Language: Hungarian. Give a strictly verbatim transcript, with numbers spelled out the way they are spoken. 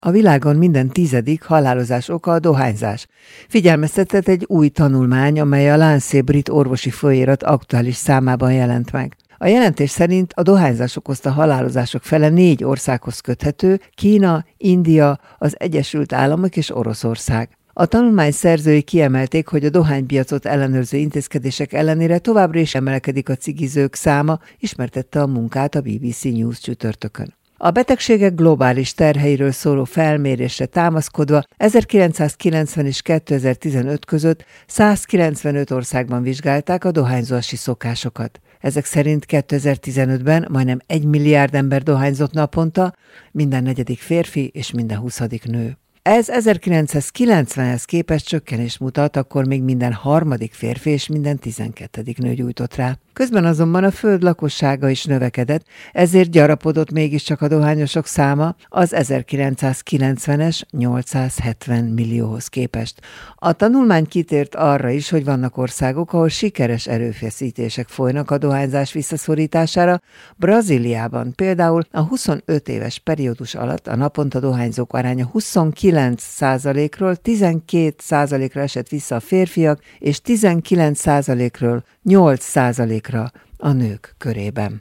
A világon minden tizedik halálozás oka a dohányzás. Figyelmeztetett egy új tanulmány, amely a Lancet brit orvosi folyóirat aktuális számában jelent meg. A jelentés szerint a dohányzás okozta halálozások fele négy országhoz köthető: Kína, India, az Egyesült Államok és Oroszország. A tanulmány szerzői kiemelték, hogy a dohánypiacot ellenőrző intézkedések ellenére továbbra is emelkedik a cigizők száma, ismertette a munkát a bé bé cé News csütörtökön. A betegségek globális terheiről szóló felmérésre támaszkodva ezerkilencszázkilencven és kétezer-tizenöt között százkilencvenöt országban vizsgálták a dohányzási szokásokat. Ezek szerint kétezer-tizenötben majdnem egy milliárd ember dohányzott naponta, minden negyedik férfi és minden huszadik nő. Ez ezerkilencszázkilencvenhez képest csökkenést mutat, akkor még minden harmadik férfi és minden tizenkettedik nő gyújtott rá. Közben azonban a föld lakossága is növekedett, ezért gyarapodott mégiscsak a dohányosok száma az ezerkilencszázkilencvenes nyolcszázhetven millióhoz képest. A tanulmány kitért arra is, hogy vannak országok, ahol sikeres erőfeszítések folynak a dohányzás visszaszorítására. Brazíliában például a huszonöt éves periódus alatt a naponta dohányzók aránya huszonkilenc százalékról tizenkét százalékra esett vissza a férfiak, és tizenkilenc százalékról nyolc százalékra a nők körében.